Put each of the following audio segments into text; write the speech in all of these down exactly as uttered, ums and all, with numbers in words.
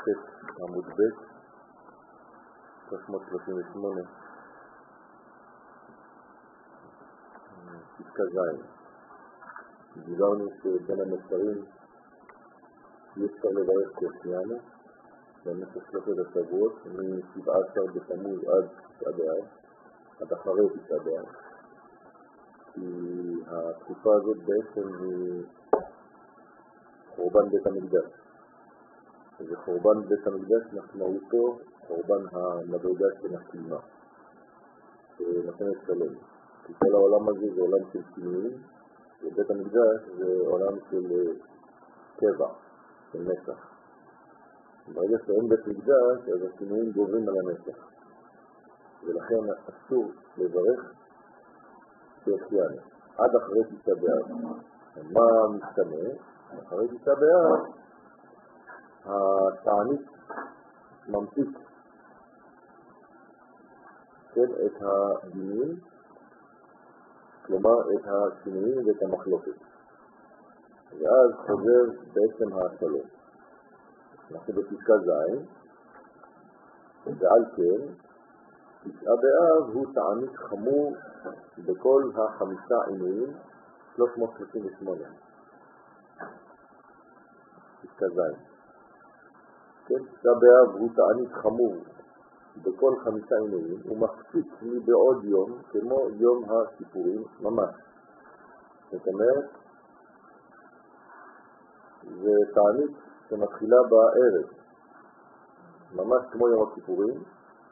ח' עמוד ב' שלוש מאות שלושים ושמונה פסקה ז'. דיברנו שבין המסרים אי אפשר לברך כסיינו במשך שלושת השבועות מ-שבעה עשר בתמוז עד תשעה באב, עד אחרי תשעה באב, כי התקופה הזאת בעצם היא חורבן בית המקדש. וחורבן בית המקדש משמעותו חורבן המדרגה של הקימה שנותנת שלום, כי כל העולם הזה זה עולם של שינויים, ובית המקדש זה עולם של קבע, של נצח. ברגע שאין בית מקדש אז השינויים גוברים על הנצח, ולכן אסור לברך שהחיינו עד אחרי תשעה באב. מה משתנה? אחרי תשעה באב התענית ממתיק כן, את הדינים, כלומר את השינויים ואת המחלוקת, ואז חוזר בעצם השלום. אנחנו בפסקה ז', ועל כן תשעה באב הוא תענית חמור בכל החמישה עינויים, שלוש מאות שלושים ושמונה. פסקה ז', כן, תשעה באב הוא תענית חמור בכל חמישה עינויים, הוא מפסיק מבעוד יום כמו יום הכיפורים ממש. זאת אומרת, זה תענית שמתחילה בערב, ממש כמו יום הכיפורים,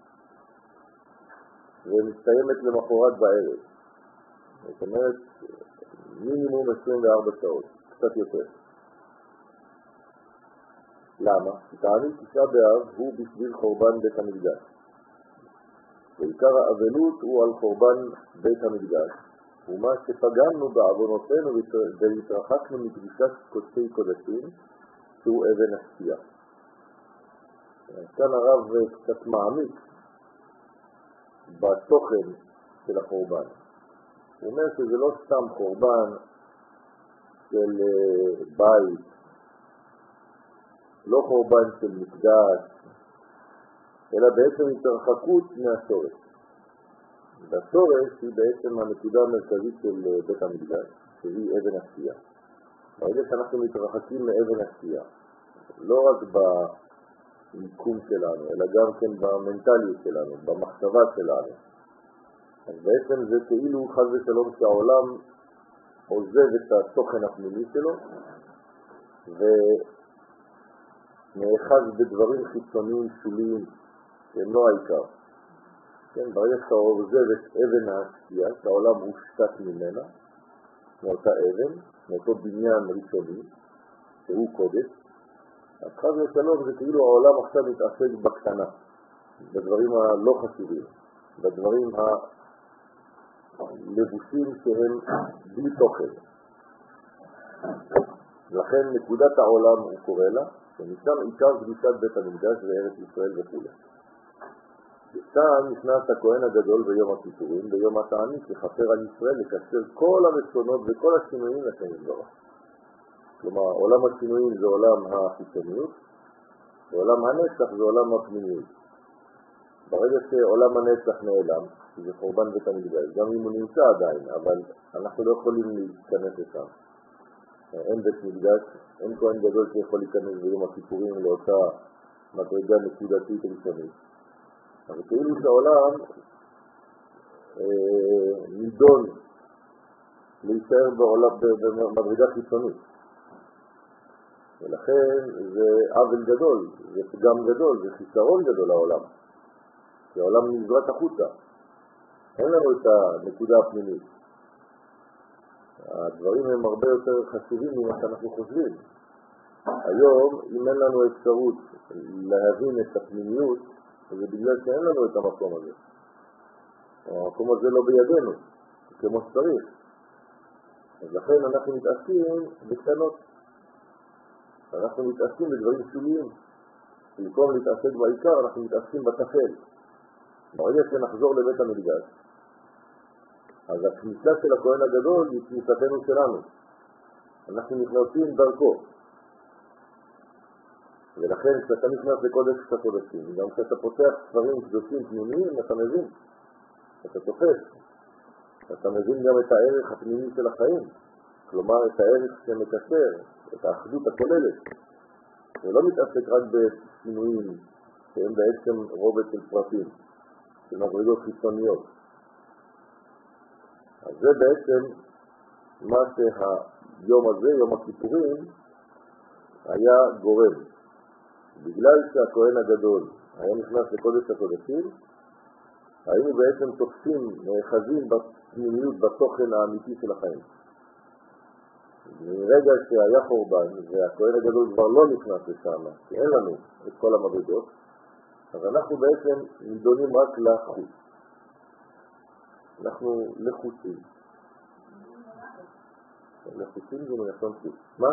ומסתיימת למחרת בערב. זאת אומרת, מינימום עשרים וארבע שעות, קצת יותר. למה? כי תענית תשעה באב הוא בשביל חורבן בית המקדש. ועיקר האבלות הוא על חורבן בית המקדש, ומה שפגמנו בעוונותינו והתרחקנו מקדושת קודשי קודשים, שהוא אבן השתייה. כאן הרב קצת מעמיק בתוכן של החורבן. הוא אומר שזה לא סתם חורבן של בית, לא חורבן של מקדש, אלא בעצם התרחקות מהשורש. והשורש היא בעצם הנקודה המרכזית של בית המקדש, שהיא אבן השתייה. ברגע שאנחנו מתרחקים מאבן השתייה, לא רק במיקום שלנו, אלא גם כן במנטליות שלנו, במחשבה שלנו, אז בעצם זה כאילו חס ושלום שהעולם עוזב את התוכן הפנימי שלו ונאחז בדברים חיצוניים שוליים שהם לא העיקר. כן, ברגע שאתה עוזב את אבן השתייה, שהעולם הושתת ממנה, מאותה אבן, מאותו בניין ראשוני, שהוא קודש, אז חס ושלום זה כאילו העולם עכשיו מתעסק בקטנה, בדברים הלא חשובים, בדברים הלבושים שהם בלי תוכן. לכן נקודת העולם הוא קורא לה, ומשם עיקר קדושת בית המקדש וארץ ישראל וכו'. ושם נכנס הכהן הגדול ביום הכיפורים, ביום התענית, לכפר על ישראל, לקשר כל הרצונות וכל השינויים לשם יתברך. כלומר, עולם השינויים זה עולם החיצוניות, ועולם הנצח זה עולם הפנימיות. ברגע שעולם הנצח נעלם, זה חורבן בית המקדש, גם אם הוא נמצא עדיין, אבל אנחנו לא יכולים להיכנס לשם. אין בית מקדש, אין כהן גדול שיכול להיכנס ביום הכיפורים לאותה מדרגה נקודתית ראשונית. אבל כאילו שהעולם אה, נידון להישאר בעולם במדרגה חיצונית. ולכן זה עוול גדול, זה פגם גדול, זה חיסרון גדול לעולם. כי העולם נזרק החוצה. אין לנו את הנקודה הפנימית. הדברים הם הרבה יותר חשובים ממה שאנחנו חושבים. היום, אם אין לנו אפשרות להבין את הפנימיות, זה בגלל שאין לנו את המקום הזה. המקום הזה לא בידינו, כמו שצריך. אז לכן אנחנו מתעסקים בקטנות. אנחנו מתעסקים בדברים שוליים. במקום להתעסק בעיקר, אנחנו מתעסקים בטפל. ברגע שנחזור לבית המקדש, אז הכניסה של הכהן הגדול היא כניסתנו שלנו. אנחנו נכנסים דרכו. ולכן כשאתה נכנס לקודש הקודשים, גם כשאתה פותח ספרים קדושים פנימיים, אתה מבין, אתה תופס, אתה מבין גם את הערך הפנימי של החיים, כלומר את הערך שמקשר, את האחדות הכוללת. זה לא מתעסק רק בשינויים שהם בעצם רובד של פרטים, של מדרגות חיצוניות. אז זה בעצם מה שהיום הזה, יום הכיפורים, היה גורם. בגלל שהכהן הגדול היה נכנס לקודש הקודשים, היינו בעצם תופסים, נאחזים בפנימיות, בתוכן האמיתי של החיים. מרגע שהיה חורבן והכהן הגדול כבר לא נכנס לשם, כי אין לנו את כל המדרגות, אז אנחנו בעצם נידונים רק לחוץ. אנחנו לחוצים. לחוצים זה מלשון חוץ. מה?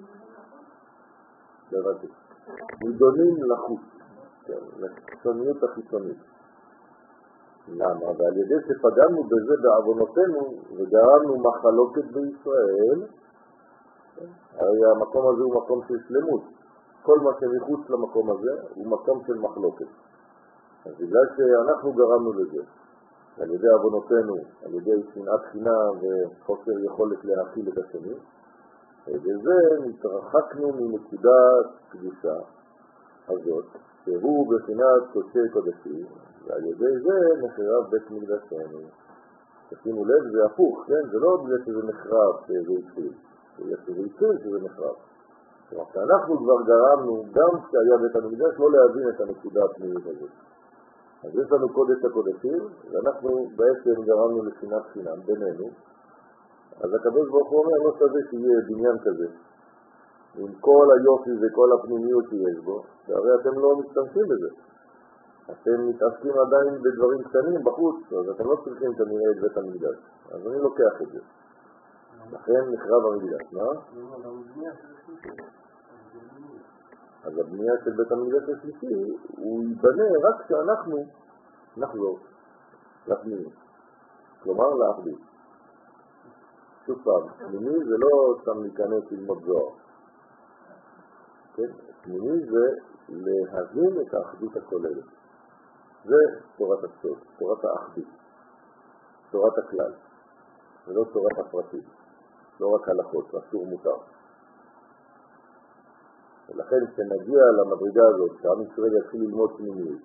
לבדל. נידונים לחוץ, כן, לחיצוניות החיצונית. למה? ועל ידי שפגענו בזה בעוונותינו וגרמנו מחלוקת בישראל, הרי המקום הזה הוא מקום של שלמות. כל מה שמחוץ למקום הזה הוא מקום של מחלוקת. אז בגלל שאנחנו גרמנו לזה, על ידי עוונותינו, על ידי שנאת חינם וחוסר יכולת להכיל את השני, ובזה נתרחקנו מנקודת קדושה הזאת, שהוא בחינת קודשי קודשים, ועל ידי זה נחרב בית מקדשנו. תשימו לב, זה הפוך, כן? זה לא בגלל שזה נחרב שזה התחיל, זה שזה התחיל שזה נחרב. כלומר, שאנחנו כבר גרמנו, גם כשהיה בית המקדש, לא להבין את הנקודה הפנימית הזאת. אז יש לנו קודש הקודשים, ואנחנו בעצם גרמנו לשנאת חינם בינינו. אז הקדוש ברוך הוא אומר, לא שווה שיהיה בניין כזה, עם כל היופי וכל הפנימיות שיש בו, והרי אתם לא משתמשים בזה. אתם מתעסקים עדיין בדברים קטנים בחוץ, אז אתם לא צריכים כנראה את בית המקדש. אז אני לוקח את זה. לכן נחרב המקדש, מה? אז הבנייה של בית המקדש השלישי, הוא ייבנה רק כשאנחנו נחזור לפנימי. כלומר, לאחדות. שוב פעם, פנימי זה לא סתם להיכנס ללמוד זוהר. כן? פנימי זה להבין את האחדות הכוללת. זה תורת הסוד, תורת האחדות, תורת הכלל, ולא תורת הפרטית, לא רק הלכות, אסור מותר. ולכן כשנגיע למדרגה הזאת, שעם ישראל יתחיל ללמוד פנימיות,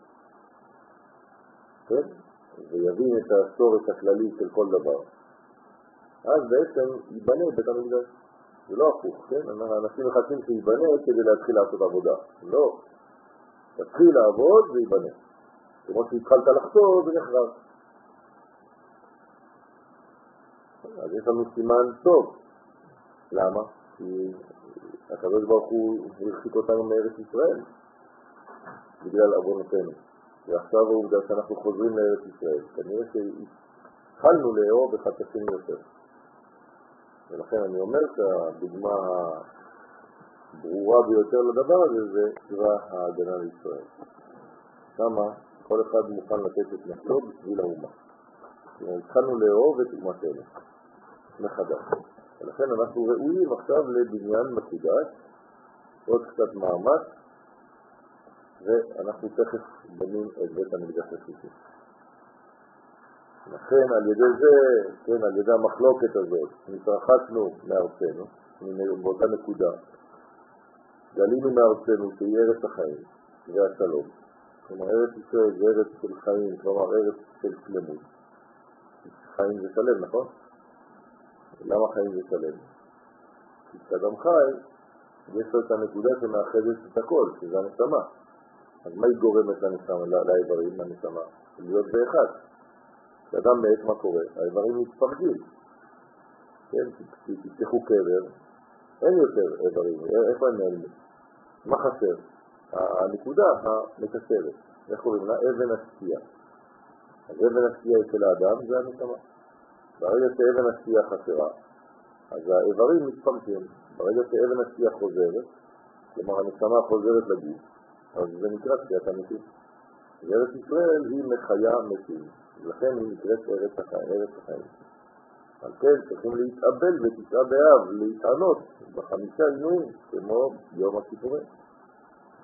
כן? ויבין את הסורת הכללי של כל דבר, אז בעצם ייבנה בית המקדש. זה לא הפוך, כן? אנשים מחכים שיבנה כדי להתחיל לעשות עבודה. לא. תתחיל לעבוד ויבנה. כמו שהתחלת לחצור, זה נחרב. אז יש לנו סימן טוב. למה? כי הקדוש ברוך הוא הרחיק אותנו מארץ ישראל, בגלל עוונותינו. ועכשיו העובדה שאנחנו חוזרים לארץ ישראל. כנראה שהתחלנו לאהוב אחד את השני יותר. ולכן אני אומר שהדוגמה הברורה ביותר לדבר הזה זה צבא ההגנה לישראל. שמה כל אחד מוכן לתת את נפשו בשביל האומה. התחלנו לאהוב את אומתנו מחדש. ולכן אנחנו ראויים עכשיו לבניין מקודש, עוד קצת מאמץ, ואנחנו תכף בנים את בית המקדש השלישי. לכן על ידי זה, כן, על ידי המחלוקת הזאת, נתרחקנו מארצנו, באותה נקודה, גלינו מארצנו שהיא ארץ החיים והשלום. כלומר, ארץ ישראל זה ארץ של חיים, כלומר ארץ של שלמות. חיים זה שלם, נכון? למה חיים זה שלם? כי כשאדם חי, יש לו את הנקודה שמאחדת את הכל, שזה הנשמה. אז מה היא גורמת לנשמה, לאיברים, לנשמה? להיות באחד. כשאדם מת, מה קורה? האיברים מתפרקים. כן, תפתחו קבר, אין יותר איברים, איפה הם נעלמים? מה חסר? הנקודה המקשרת, איך קוראים לה? אבן השקיעה. אז אבן השקיעה של האדם זה הנשמה. ברגע שאבן השקיעה חסרה, אז האיברים מתפרקים. ברגע שאבן השקיעה חוזרת, כלומר הנשמה חוזרת לגוף, אז זה נקרא שקיעת המתים. וארץ ישראל היא מחיה מתים. לכן היא נקראת ארץ החיים, ארץ החיים. על כן צריכים להתאבל בתשעה באב, להתענות בחמישה עינויים, כמו יום הכיפורים.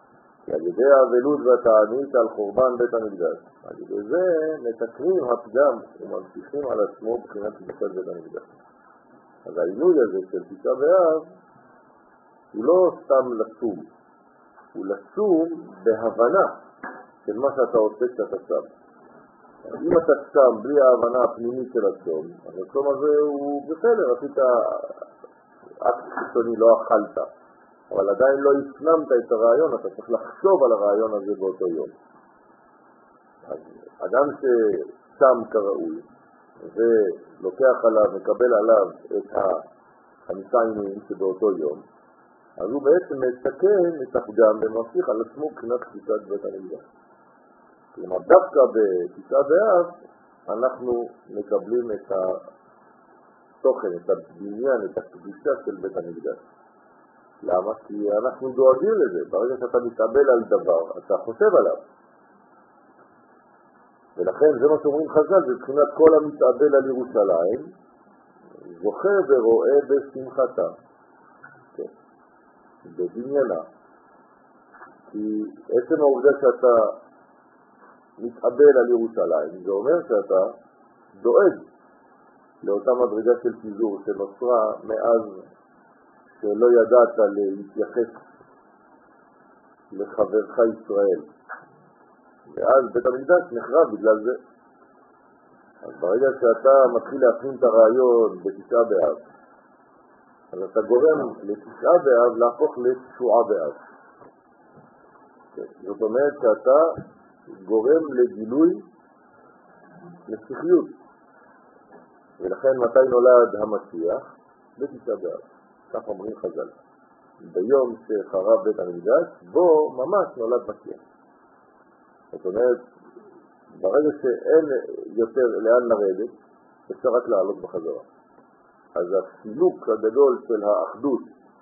כי על ידי האבלות והתענית על חורבן בית המקדש, על ידי זה מתקנים הפגם וממשיכים על עצמו בחינת קדושת בית המקדש. אז העינוי הזה של תשעה באב הוא לא סתם לצום, הוא לצום בהבנה של מה שאתה עושה כשאתה צם. אם אתה צם בלי ההבנה הפנימית של הצום, אז הצום הזה הוא בסדר, עשית אקט חיצוני, לא אכלת, אבל עדיין לא הפנמת את הרעיון, אתה צריך לחשוב על הרעיון הזה באותו יום. אז אדם שצם כראוי ולוקח עליו, מקבל עליו את החמישה עינויים שבאותו יום, אז הוא בעצם מסתכן את הפגם וממשיך על עצמו מבחינת קדושת בית המקדש. כלומר, דווקא בתשעה באב אנחנו מקבלים את התוכן, את הבניין, את הקדושה של בית המקדש. למה? כי אנחנו דואגים לזה. ברגע שאתה מתאבל על דבר, אתה חושב עליו. ולכן זה מה שאומרים חז"ל, זה מבחינת כל המתאבל על ירושלים, זוכה ורואה בשמחתה. כן. בבניינה. כי עצם העובדה שאתה מתאבל על ירושלים, זה אומר שאתה דואג לאותה מדרגה של פיזור שנוצרה מאז שלא ידעת להתייחס לחברך ישראל. ואז בית המקדש נחרב בגלל זה. אז ברגע שאתה מתחיל להפנים את הרעיון בתשעה באב, אז אתה גורם לתשעה באב להפוך לתשועה באב. זאת אומרת שאתה גורם לגילוי לשכיות. ולכן מתי נולד המשיח? בתשעה באב. כך אומרים חז"ל. ביום שחרב בית המקדש, בו ממש נולד משיח. זאת אומרת, ברגע שאין יותר לאן לרדת, אפשר רק לעלות בחזרה. אז הסילוק הגדול של האחדות,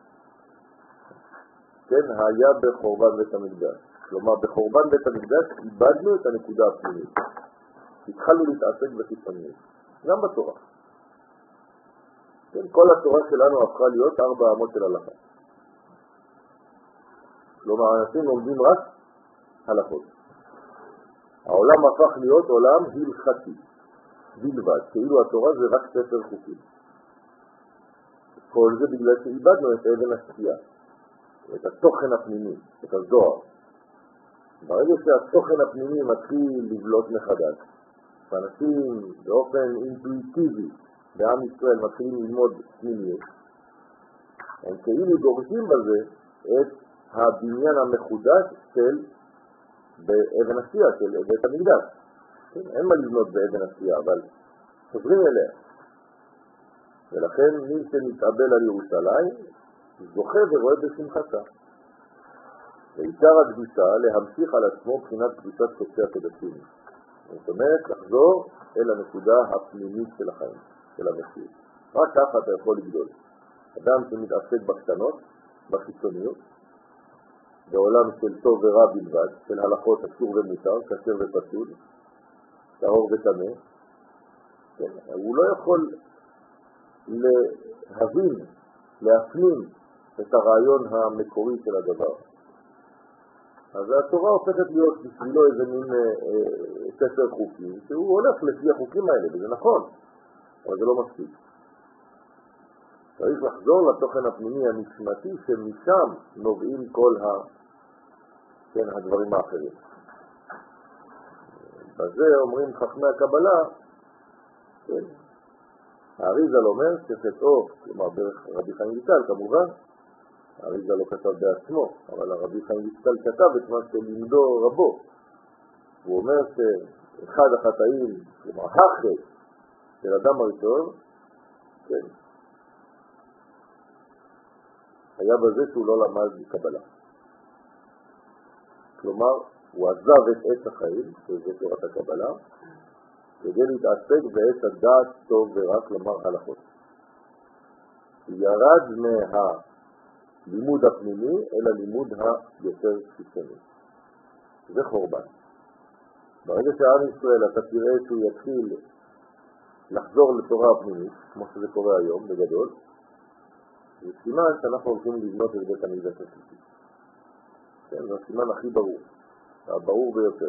כן, היה בחורבן בית המקדש. כלומר, בחורבן בית המקדש איבדנו את הנקודה הפנימית. התחלנו להתעסק בחיצוניות, גם בתורה. כן, כל התורה שלנו הפכה להיות ארבע אמות של הלכה. כלומר, אנשים לומדים רק הלכות. העולם הפך להיות עולם הלכתי, בלבד, כאילו התורה זה רק ספר חוקים. כל זה בגלל שאיבדנו את אבן השקיעה, את התוכן הפנימי, את הזוהר. ברגע שהתוכן הפנימי מתחיל לבלוט מחדש, ואנשים באופן אינטואיטיבי בעם ישראל מתחילים ללמוד פנימיות, הם כאילו דורשים בזה את הבניין המחודש של באבן השקיעה, של בית המקדש. כן? אין מה לבנות באבן השקיעה, אבל חוזרים אליה. ולכן מי שמתאבל על ירושלים זוכה ורואה בשמחתה. ועיקר הקדושה להמשיך על עצמו בחינת קדושת קודשי הקודשים. זאת אומרת, לחזור אל הנקודה הפנימית של החיים, של המציאות. רק ככה אתה יכול לגדול. אדם שמתעסק בקטנות, בחיצוניות, בעולם של טוב ורע בלבד, של הלכות אסור ומותר, כשר ופסול, טהור וטמא, כן, הוא לא יכול להבין, להפנים את הרעיון המקורי של הדבר. אז התורה הופכת להיות בשבילו איזה מין אה, אה, ספר חוקים, שהוא הולך לפי החוקים האלה, וזה נכון, אבל זה לא מספיק. צריך לחזור לתוכן הפנימי הנשמתי, שמשם נובעים כל ה... כן, הדברים האחרים. בזה אומרים חכמי הקבלה, כן, האריזל אומר שחטאו, כלומר דרך רבי חיים ויטל כמובן, האריזל לא כתב בעצמו, אבל הרבי חיים ויטל כתב את מה שלימדו רבו. הוא אומר שאחד החטאים, כלומר החטא של אדם הראשון, כן, היה בזה שהוא לא למד קבלה. כלומר, הוא עזב את עץ החיים, שזה תורת הקבלה, כדי להתעסק בעץ הדעת טוב ורע, כלומר הלכות. הוא ירד מהלימוד הפנימי אל הלימוד היותר חיצוני. זה חורבן. ברגע שעם ישראל אתה תראה שהוא יתחיל לחזור לתורה הפנימית, כמו שזה קורה היום בגדול, זה סימן שאנחנו הולכים לבנות את בית המקדש השלישי. כן, זה הסימן הכי ברור, הברור ביותר.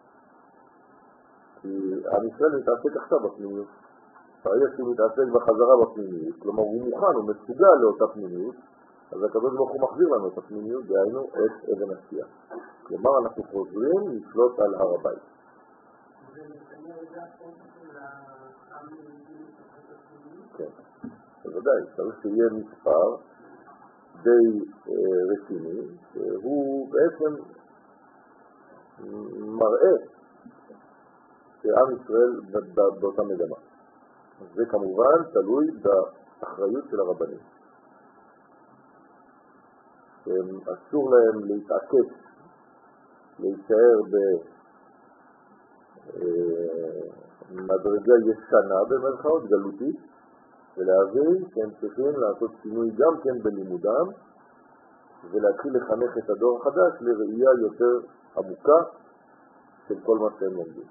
כי עם ישראל מתעסק עכשיו בפנימיות. צריך שהוא מתעסק בחזרה בפנימיות, כלומר הוא מוכן, הוא מסוגל לאותה פנימיות, אז הקדוש ברוך הוא מחזיר לנו את הפנימיות, דהיינו את אבן עשייה. כלומר אנחנו חוזרים לשלוט על הר הבית. כן, בוודאי, צריך שיהיה מספר די רציני, שהוא בעצם מראה שעם ישראל באותה מגמה. זה כמובן תלוי באחריות של הרבנים. אסור להם להתעקש, להישאר במדרגה ישנה במרכאות גלותית, ולהבין שהם צריכים לעשות שינוי גם כן בלימודם, ולהתחיל לחנך את הדור החדש לראייה יותר עמוקה של כל מה שהם לומדים.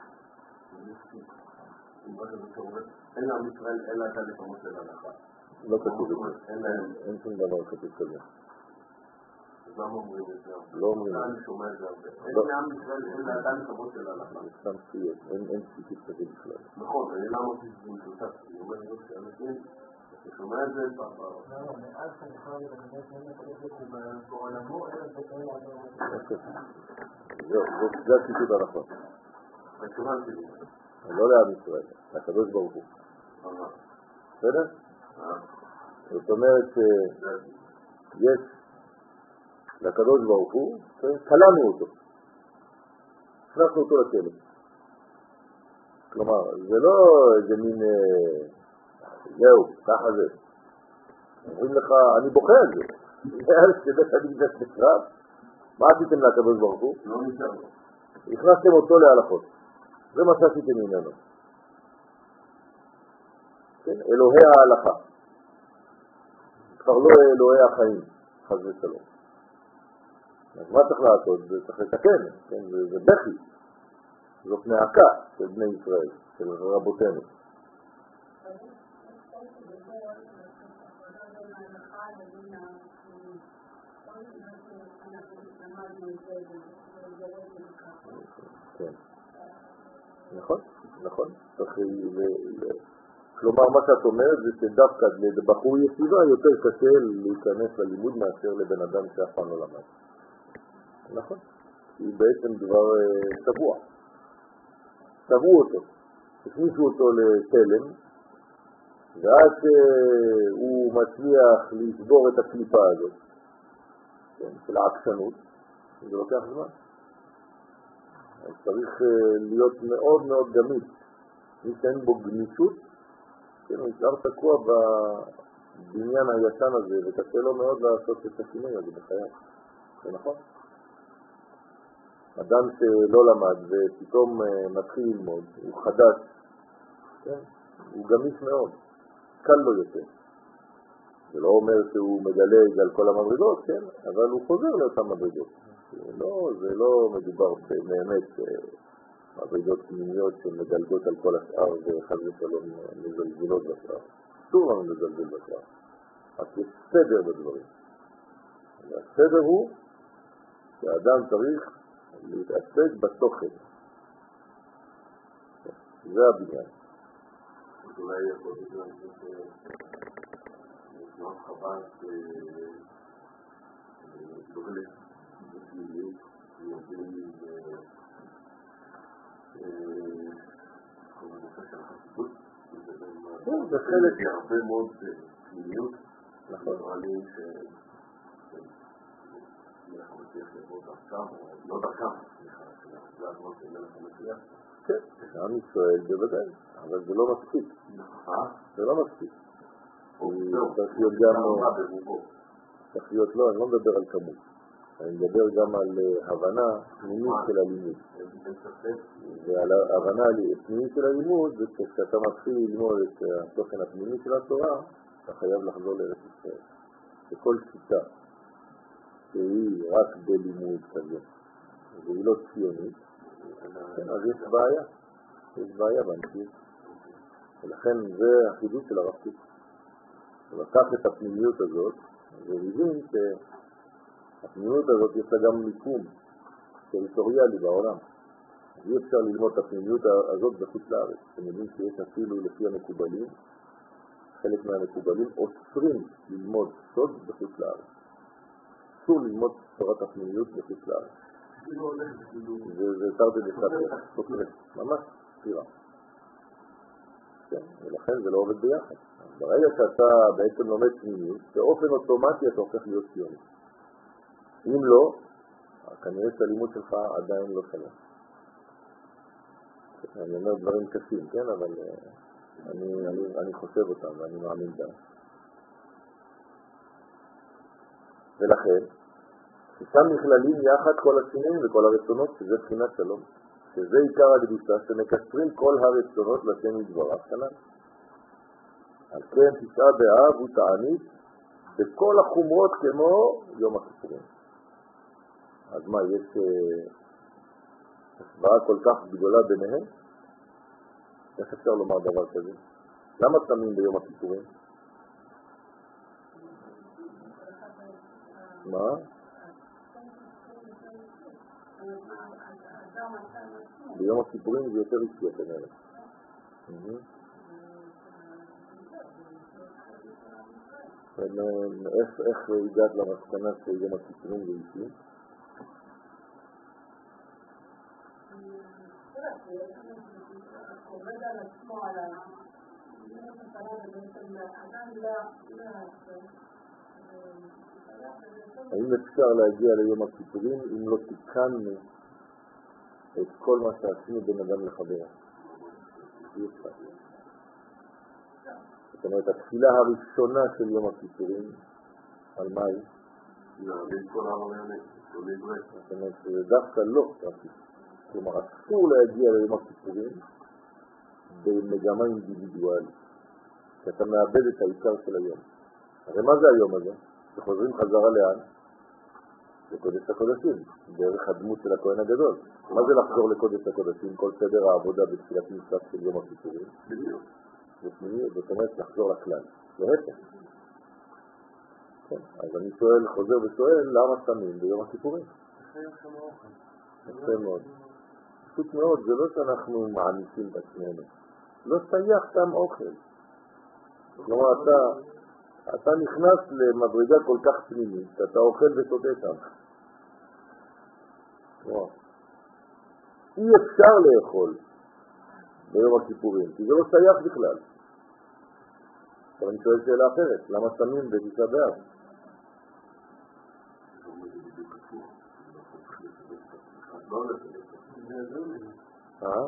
אין לעם ישראל אלא אתה לפעמות של הלכה. לא כתוב את זה. אין שום דבר כתוב כזה. אז למה אומרים את זה? לא אומרים את זה. אני שומע את זה הרבה. אין לעם ישראל אלא אתה לפעמות של הלכה. זה סתם ציית. אין ציטוט כזה בכלל. נכון, אני למה עושה שזה משותף. אני אומר לו שאנשים, אתה שומע את זה פעם. לא, מאז שאני חייב לדעת שאין לקדש בעולמו, אלא זה כאלה עבור. זה הציטוט הנכון. התשובה שלי. לא לעם ישראל, לקדוש ברוך הוא. בסדר? זאת אומרת שיש לקדוש ברוך הוא, קלענו אותו, הכנסנו אותו לכלא. כלומר, זה לא איזה מין, זהו, ככה זה. אומרים לך, אני בוכה על זה. שבית המקדש נחרב, מה עשיתם לקדוש ברוך הוא? לא נשאר. הכנסתם אותו להלכות. זה מה שעשיתם ממנו. כן? אלוהי ההלכה. כבר לא אלוהי החיים, חס ושלום. אז מה צריך לעשות? זה צריך לתקן, כן? זה, זה בכי. זאת נעקה של בני ישראל, של רבותינו. כן. נכון, נכון. כלומר, מה שאת אומרת זה שדווקא לבחור ישיבה יותר קשה להיכנס ללימוד מאשר לבן אדם שאף פעם לא למד. נכון. היא בעצם דבר טבוע. טבעו אותו. הכניסו אותו לתלם, ואז הוא מצליח לשבור את הקליפה הזאת, של העקשנות, זה לוקח זמן. אז צריך להיות מאוד מאוד גמיש. מי שאין בו גמישות, כן, הוא נשאר תקוע בבניין הישן הזה, וקשה לו מאוד לעשות את השינוי הזה בחייו. זה נכון? אדם שלא למד ופתאום מתחיל ללמוד, הוא חדש, כן? הוא גמיש מאוד, קל לו יותר. זה לא אומר שהוא מדלג על כל המדרגות, כן? אבל הוא חוזר לאותן מדרגות. לא, זה לא מדובר באמת מדרגות פנימיות שמדלגות על כל השאר וחז ושלום מזלזלות בשאר. אסור לנו לזלזל בשאר. אז יש סדר בדברים. והסדר הוא שהאדם צריך להתעסק בתוכן. זה הבניין. אולי יכול להיות שנוח חב"ד שדוגלת בפנימיות ויודעים כל הנושא של החסידות, זה חלק הרבה מאוד פנימיות, נכון. נראה לי ש... מלך המשיח יבוא דרכם, לא דרכם, סליחה, זה הזמן של מלך המשיח. כן, עם ישראל בוודאי, אבל זה לא מספיק. זה לא מספיק. צריך להיות גם... צריך להיות, לא, אני לא מדבר על כמות. אני מדבר גם על הבנה פנימית של הלימוד. ועל הבנה פנימית של הלימוד, זה כשאתה מתחיל ללמוד את התוכן הפנימי של התורה, אתה חייב לחזור לארץ ישראל. בכל שיטה שהיא רק בלימוד כזה, והיא לא ציונית, אז יש בעיה. יש בעיה באנשית. ולכן זה החידוש של הרב קוק. הוא לקח את הפנימיות הזאת, והבין הפנימיות הזאת יש לה גם מיקום טריטוריאלי בעולם. אי אפשר ללמוד את הפנימיות הזאת בחוץ לארץ. אתם יודעים שיש אפילו לפי המקובלים, חלק מהמקובלים אוסרים ללמוד סוד בחוץ לארץ. אסור ללמוד תורת הפנימיות בחוץ לארץ. זה תרתי דסתרי, ממש סתירה. ולכן זה לא עובד ביחד. ברגע שאתה בעצם לומד פנימיות, באופן אוטומטי אתה הופך להיות ציוני. אם לא, כנראה שהלימוד שלך עדיין לא שלם. אני אומר דברים קשים, כן? אבל אני, אני, אני חושב אותם ואני מאמין בהם. ולכן, ששם נכללים יחד כל השינויים וכל הרצונות, שזה בחינת שלום. שזה עיקר הקדושה, שמקשרים כל הרצונות לשם יתברך שלנו. על כן תשעה באב הוא תענית בכל החומרות כמו יום הכיפורים. אז מה, יש השוואה כל כך גדולה ביניהם? איך אפשר לומר דבר כזה? למה צמים ביום הכיפורים? מה? ביום הכיפורים זה יותר אישי, אתם אלה. איך הגעת למסקנה שיום הכיפורים זה אישי? עובד על עצמו, על האם אפשר להגיע ליום הכיפורים אם לא תיקנו את כל מה שעשינו בין אדם לחברה? אי אפשר. זאת אומרת, התפילה הראשונה של יום הכיפורים, על מה היא? להבין כל העולמי, כל עברית. זאת אומרת, זה דווקא לא תפילה. כלומר, אסור להגיע ליום הכיפורים במגמה אינדיבידואלית, כי אתה מאבד את העיקר של היום. הרי מה זה היום הזה? שחוזרים חזרה לאן? לקודש הקודשים, דרך הדמות של הכהן הגדול. מה זה לחזור לקודש הקודשים? כל סדר העבודה בתחילת מצוות של יום הכיפורים. בדיוק. זאת אומרת, לחזור לכלל. להפך. כן, אז אני שואל, חוזר ושואל, למה שמים ביום הכיפורים? יפה מאוד. פשוט מאוד, זה לא שאנחנו מענישים בעצמנו. לא שייך סתם אוכל. כלומר, אתה, אתה נכנס למדרגה כל כך פנימית, שאתה אוכל ושותה שם. אי אפשר לאכול ביום הכיפורים, כי זה לא שייך בכלל. אבל אני שואל שאלה אחרת, למה שמים בתשעה באב? אה?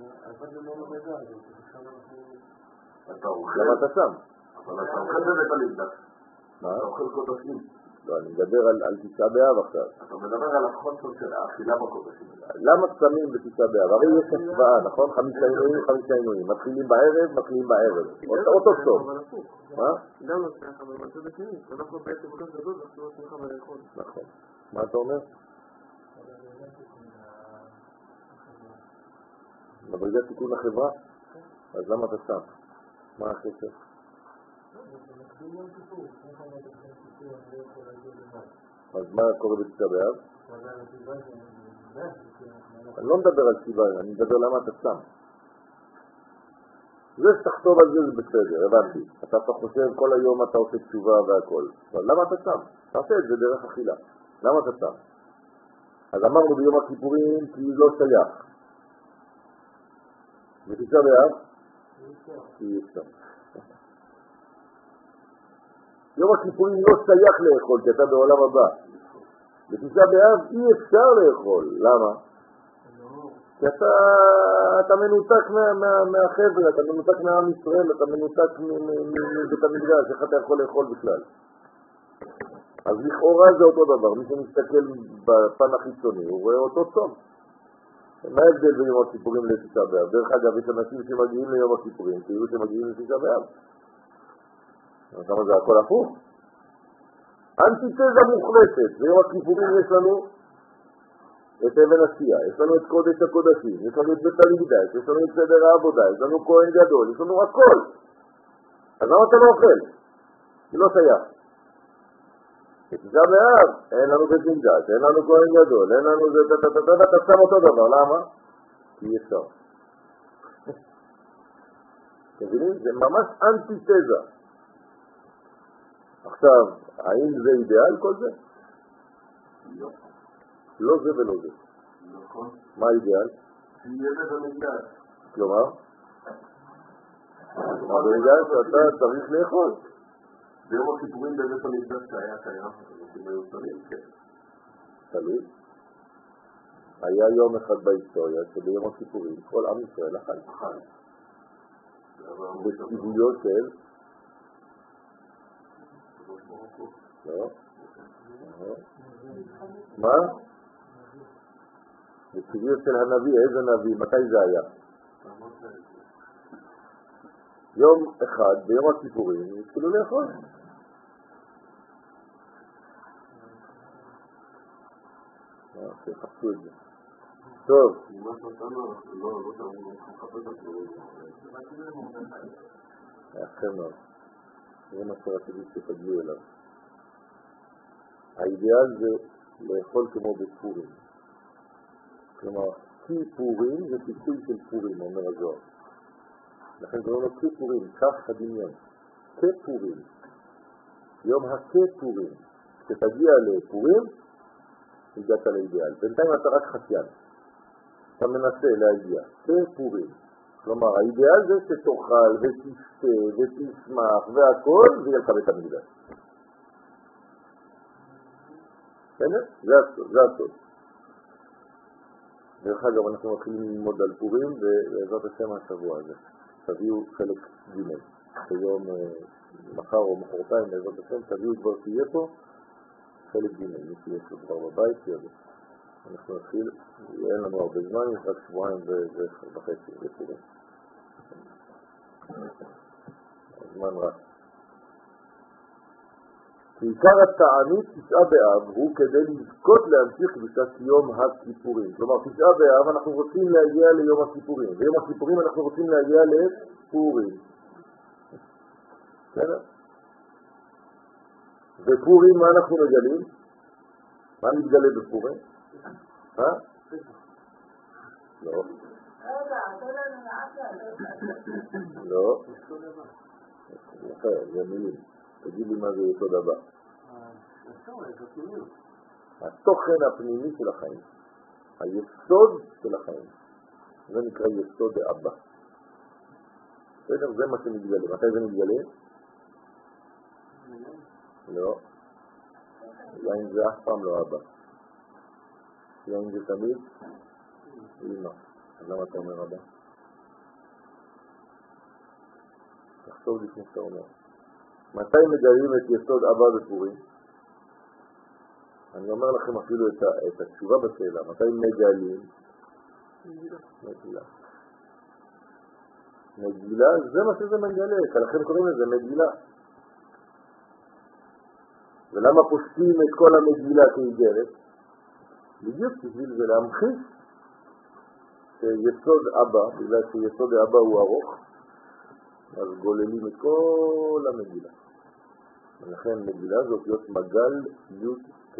למה אתה שם? אבל אתה אוכל בבית המקדש. מה? אתה אוכל קודשים. לא, אני מדבר על תשעה באב עכשיו. אתה מדבר על החוסר של האכילה בקודשים. למה שמים בתשעה באב? הרי יש השוואה, נכון? חמישה עינויים, חמישה עינויים. מתחילים בערב, מתחילים בערב. אותו סוף. מה? גם לא שמחה, אבל בצד השני. אנחנו בעצם כל כך גדול, אנחנו לא שמחה ביכול. נכון. מה אתה אומר? מדרגת תיקון לחברה? אז למה אתה שם? מה הקשר? אז מה קורה בתשעה באב? אני לא מדבר על סיבה, אני מדבר למה אתה שם. זה שתכתוב על זה זה בסדר, הבנתי. אתה חושב כל היום אתה עושה תשובה והכל. אבל למה אתה שם? תעשה את זה דרך אכילה. למה אתה שם? אז אמרנו ביום הכיפורים כי לא שייך. בתשעה באב? אי אפשר. יום הכיפורים לא שייך לאכול, כי אתה בעולם הבא. בתשעה באב אי אפשר לאכול. למה? כי אתה, אתה מנותק מה, מה, מהחבר'ה, אתה מנותק מהעם ישראל, אתה מנותק מבית המקדש, איך אתה יכול לאכול בכלל? אז לכאורה זה אותו דבר, מי שמסתכל בפן החיצוני, הוא רואה אותו טוב. מה ההבדל בין יום הכיפורים לתשעה באב? דרך אגב, יש אנשים שמגיעים ליום הכיפורים, כאילו שמגיעים לתשעה באב. אז למה זה הכל הפוך? אנטיתזה מוחלטת, ביום הכיפורים יש לנו את אבן עשייה, יש לנו את קודש הקודשים, יש לנו את בית המקדש, יש לנו את סדר העבודה, יש לנו כהן גדול, יש לנו הכל. אז למה אתה לא אוכל? כי לא שייך. בתשעה באב אין לנו בית מקדש, אין לנו כהן גדול, אין לנו זה, אתה שם אותו דבר, למה? כי אי אפשר. מבינים? זה ממש אנטיתזה. עכשיו, האם זה אידיאל כל זה? לא. לא זה ולא זה. נכון. מה האידיאל? שיהיה בית המקדש. כלומר? מה זה אידיאל שאתה צריך לאכול? ביום הכיפורים בבית המקדש שהיה קיים, אנשים היו שרים, כן. תלוי. היה יום אחד בהיסטוריה שביום הכיפורים כל עם ישראל אכל. אכל. בציבויות של... לא? מה? בציבויות של הנביא, איזה נביא? מתי זה היה? יום אחד ביום הכיפורים התחילו לאכול. תחפשו את זה. טוב. מה שאותנו, לא, לא תמיד, אנחנו מחפש את זה. יפה מאוד. זה מה שרציתי שתגיעו אליו. האידיאל זה לאכול כמו בפורים. כלומר, כיפורים זה פיצוי של פורים, אומר הזוהר. לכן קוראים לו כיפורים, כך הדמיון. כפורים. יום הכפורים. כשתגיע לפורים, הגעת לאידיאל. בינתיים אתה רק חסיין. אתה מנסה להגיע. כפורים. כלומר, האידיאל זה שתאכל ותשתה ותשמח והכל, ויהיה לך בית המקדש. בסדר? זה הסוד, זה הסוד. דרך אגב, אנחנו מתחילים ללמוד על פורים, ובעזרת השם השבוע הזה. תביאו חלק ג' ביום מחר או מחרתיים, בעזרת השם, תביאו כבר תהיה פה חלק ג' מי שיש לו כבר בבית, יבוא. אנחנו נתחיל, אין לנו הרבה זמן, יש רק שבועיים וחצי לפורים. הזמן רע. עיקר התענית תשעה באב הוא כדי לזכות להמשיך קדושת יום הכיפורים. כלומר, תשעה באב אנחנו רוצים להגיע ליום הכיפורים, ויום הכיפורים אנחנו רוצים להגיע לפורים. בסדר? ופורים מה אנחנו מגלים? מה מתגלה בפורים? אה? לא. לא. זה מילים. תגיד לי מה זה יסוד הבא. התוכן הפנימי של החיים. היסוד של החיים. זה נקרא יסוד האבא. בסדר? זה מה שמתגלה. מתי זה מתגלה? לא. יין זה אף פעם לא אבא. יין זה תמיד אמא. אז למה אתה אומר אבא? תחשוב לפני שאתה אומר. מתי מגלים את יסוד אבא בפורים? אני אומר לכם אפילו את, את התשובה בשאלה. מתי מגלים? מגילה. מגילה זה מה שזה מגלה, לכן קוראים לזה מגילה. ולמה פוסקים את כל המגילה כאיגרת? בדיוק בשביל זה להמחיש שיסוד אבא, בגלל שיסוד האבא הוא ארוך, אז גוללים את כל המגילה. ולכן מגילה זאת להיות מגל י' כ'.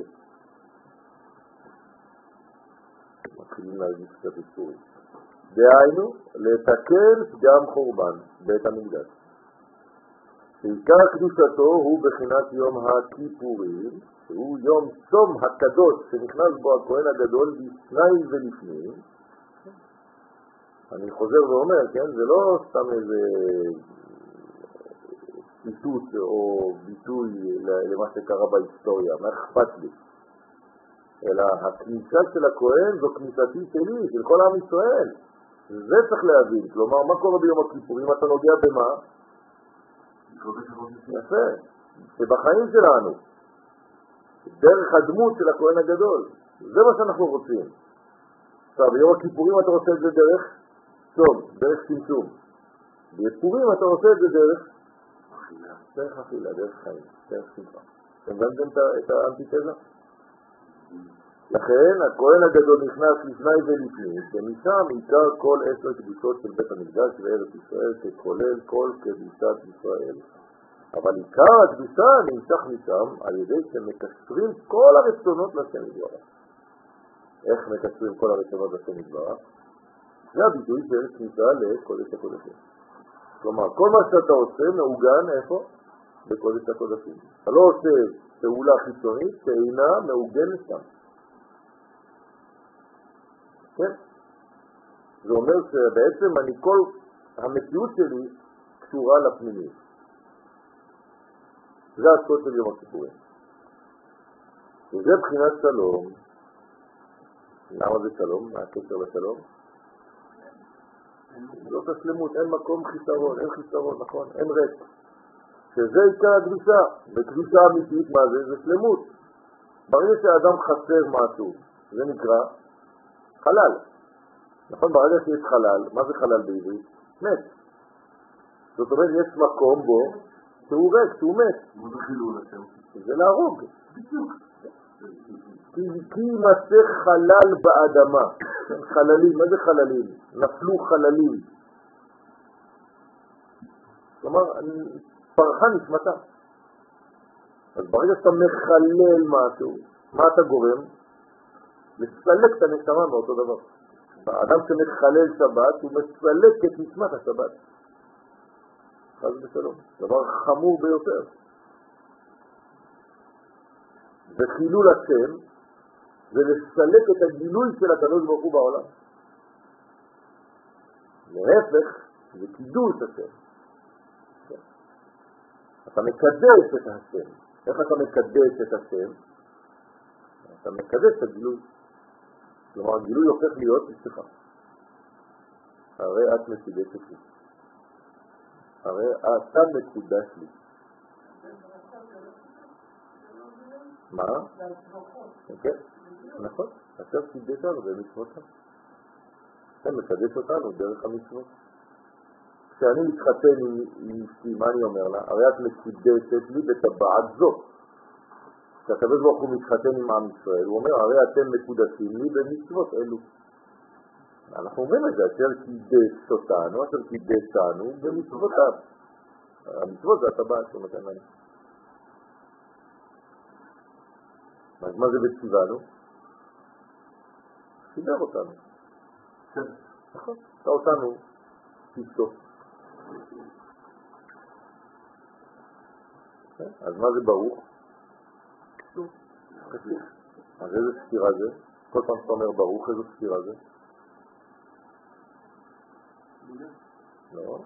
מתחילים להגיד קצת היסטורי. דהיינו, לתקן גם חורבן בית המקדש. שעיקר קדושתו הוא בחינת יום הכיפורים, שהוא יום צום הקדוש שנכנס בו הכהן הגדול לפני ולפנים. אני חוזר ואומר, כן, זה לא סתם איזה ציטוט או ביטוי למה שקרה בהיסטוריה, מה אכפת לי? אלא הכניסה של הכהן זו כניסתי שלי, של כל עם ישראל. זה צריך להבין. כלומר, מה קורה ביום הכיפורים? אתה נוגע במה? יפה. שבחיים שלנו, דרך הדמות של הכהן הגדול. זה מה שאנחנו רוצים. עכשיו, ביום הכיפורים אתה רוצה את זה דרך צום, דרך צמצום. בפורים אתה רוצה את זה דרך אכילה, דרך אכילה, דרך חיים, דרך שמחה. אתם הבנתם את האנטיתזה? לכן הכהן הגדול נכנס לפני ולפנים, שמשם עיקר כל עשר קדושות של בית המקדש וארץ ישראל, שכולל כל קדושת ישראל. אבל עיקר הקדושה נמשך משם על ידי שמקשרים כל הרצונות לשם יתברך. איך מקשרים כל הרצונות לשם יתברך? זה הביטוי של כניסה לקודש הקודשים. כלומר, כל מה שאתה עושה מעוגן איפה? בקודש הקודשים. אתה לא עושה פעולה חיצונית שאינה מעוגנת שם. כן? זה אומר שבעצם אני כל המציאות שלי קשורה לפנימיות. זה הסוד של יום הכיפורים. וזה בחינת שלום. למה זה שלום? מה הקשר לשלום? זאת השלמות, אין מקום חיסרון, אין חיסרון, נכון? אין ריק. שזה עיקר הקדושה. בקדושה אמיתית, מה זה? זה שלמות. ברגע שהאדם חסר משהו, זה נקרא חלל. נכון? ברגע שיש חלל, מה זה חלל בעברית? מת. זאת אומרת, יש מקום בו שהוא ריק, שהוא מת. מה זה חילול השם? זה להרוג. בדיוק. כי יימצא חלל באדמה. חללים, מה זה חללים? נפלו חללים. כלומר, פרחה נשמתה. אז ברגע שאתה מחלל משהו, מה אתה גורם? לסלק את הנשמה באותו דבר. האדם שמחלל שבת, הוא מסלק את נשמת השבת. חס ושלום. דבר חמור ביותר. וחילול השם זה לסלק את הגילוי של הקדוש ברוך הוא בעולם. להפך, זה קידוש השם. אתה מקדש את השם. איך אתה מקדש את השם? אתה מקדש את הגילוי. כלומר, הגילוי הופך להיות אצלך. הרי את מקודשת לי. הרי אתה מקודש לי. מה? כן, נכון. עכשיו קידש אותנו במצוות. אתה מקדש אותנו דרך המצוות. כשאני מתחתן עם אשתי, מה אני אומר לה? הרי את מקודשת לי בטבעת זו. כשהקדוש ברוך הוא מתחתן עם עם ישראל, הוא אומר, הרי אתם מקודשים לי במצוות אלו. אנחנו אומרים את זה, אשר קידש אותנו, אשר קידש אותנו במצוותיו. המצוות זה הטבעת שהוא נותן לנו. אז מה זה בציוונו? סידר אותנו. נכון. אתה אותנו תשתות. אז מה זה ברוך? קשור. אז איזה ספירה זה? כל פעם שאתה אומר ברוך, איזו ספירה זה? לא.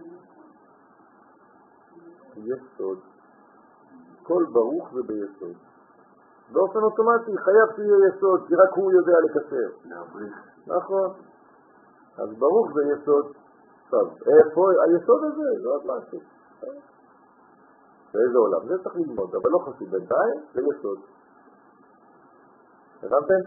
יסוד. כל ברוך זה ביסוד. באופן אוטומטי חייב שיהיה יסוד, כי רק הוא יודע לקשר. נכון. אז ברוך זה יסוד. טוב, איפה היסוד הזה? זה עוד משהו. באיזה עולם? זה צריך ללמוד, אבל לא חשוב. בינתיים זה יסוד. הבנתם?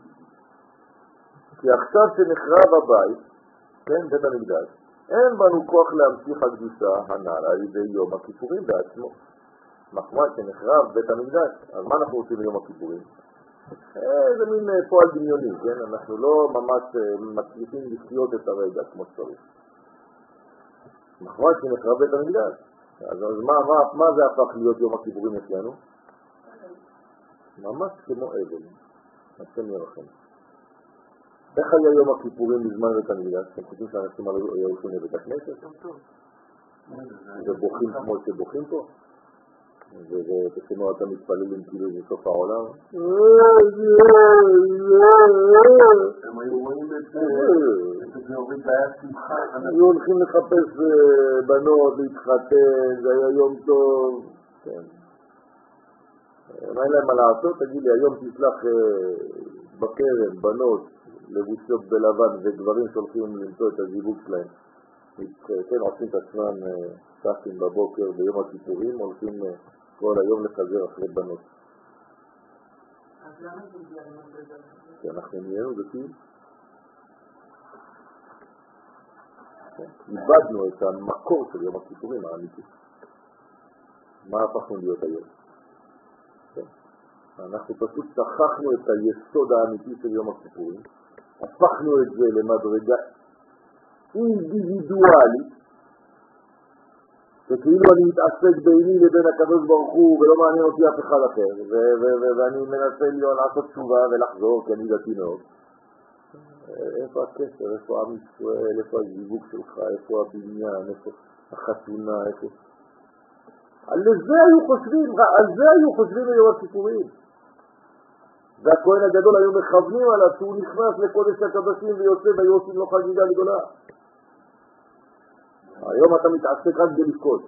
כי עכשיו שנחרב הבית, כן, בית המקדש, אין בנו כוח להמשיך הקדושה הנ"ל על ידי יום הכיפורים בעצמו. מחמד שנחרב בית המקדש, אז מה אנחנו עושים ביום הכיפורים? זה מין פועל דמיוני, כן? אנחנו לא ממש מצליחים לחיות את הרגע כמו שצריך. מחמד שנחרב בית המקדש. אז מה, מה, מה זה הפך להיות יום הכיפורים אצלנו? ממש כמו אבל. השם ירחם. איך היה יום הכיפורים בזמן בית המקדש? אתם חושבים שאנשים היו הולכים לבית הכנסת? ובוכים כמו שבוכים פה? ותשמעו אתם מתפללים כאילו זה סוף העולם. הם היו רואים את זה, זה הוריד היה שמחה. היו הולכים לחפש בנות, להתחתן, זה היה יום טוב. מה אין להם מה לעשות? תגיד לי, היום תשלח בקרן, בנות, לבושות בלבן וגברים שהולכים למצוא את הזיווג שלהם. כן, עושים את עצמם שחים בבוקר ביום הכיפורים, הולכים כל היום לחזר אחרי בנות. אז למה זה הגיע לנו בזה? כי אנחנו נהיינו דתיים. איבדנו את המקור של יום הכיפורים האמיתי. מה הפכנו להיות היום? אנחנו פשוט שכחנו את היסוד האמיתי של יום הכיפורים, הפכנו את זה למדרגה אינדיבידואלית, של וכאילו אני מתעסק ביני לבין הקדוש ברוך הוא ולא מעניין אותי אף אחד אחר, ואני מנסה לעשות תשובה ולחזור כי אני דתי מאוד. איפה הקשר, איפה עם ישראל, איפה הזיווג שלך, איפה הבניין, איפה החתונה, איפה... על זה היו חושבים, על זה היו חושבים ביום הכיפורים. והכהן הגדול היו מכוונים עליו שהוא נכנס לקודש הקדושים ויוצא והיו עושים לו חגיגה גדולה. היום אתה מתעסק רק בלבכות.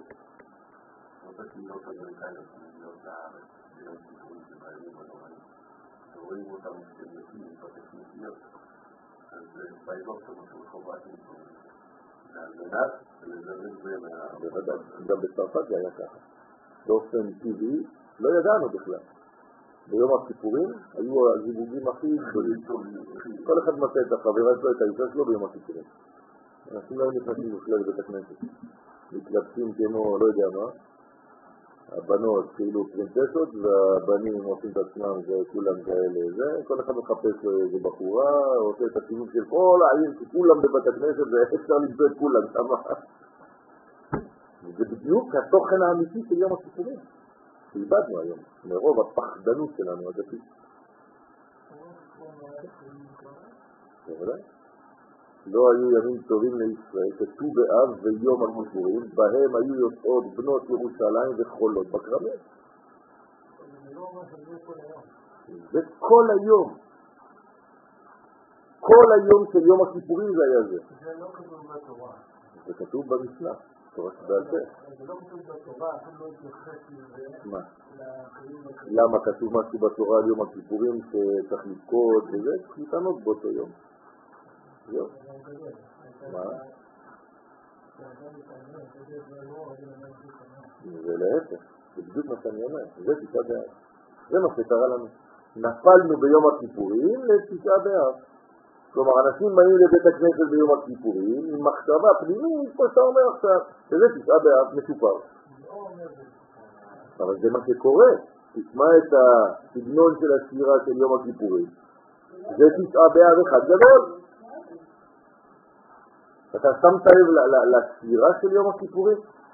רואים אותם כשמתים, בתכניות, אז בעידות של חובת נתונים. על מנת לזרז בין ה... בוודאי, גם בצרפת זה היה ככה. באופן טבעי לא ידענו בכלל. ביום הכיפורים היו הזיווגים הכי גדולים. כל אחד מצא את החברה שלו, את האישה שלו ביום הכיפורים. אנשים לא נכנסים בכלל לבית הכנסת. מתלבשים כמו לא יודע מה. הבנות כאילו פרינצסות והבנים עושים את עצמם וכולם כאלה. זה, כל אחד מחפש לו איזו בחורה, עושה את הסיבוב של כל העיר, כולם בבית הכנסת ואפשר למצוא את כולם שמה. זה בדיוק התוכן האמיתי של יום הכיפורים. שאיבדנו היום, מרוב הפחדנות שלנו הדתית. לא היו ימים טובים לישראל, כתוב באב ויום הכיפורים, בהם היו יוצאות בנות ירושלים וחולות בקרבים. זה כל היום. כל היום של יום הכיפורים זה היה זה. זה לא כתוב בתורה. זה כתוב במשנה. תורה שבעל פה. זה לא כתוב בתורה, אפילו לא התייחס לזה. מה? למה כתוב משהו בתורה על יום הכיפורים שצריך לבכות וזה? ניתנות באותו יום. זהו. מה? זה להפך, זה בדיוק מה שאני אומר, זה תשעה באב. זה מה שקרה לנו. נפלנו ביום הכיפורים לתשעה באב. כלומר, אנשים באים לבית הכנסת ביום הכיפורים עם מחשבה פנימית, כמו שאתה אומר עכשיו, שזה תשעה באב משופר. אבל זה מה שקורה. תשמע את הסגנון של השירה של יום הכיפורים. זה תשעה באב אחד גדול. אתה שמת לב לשירה של יום הכיפורים?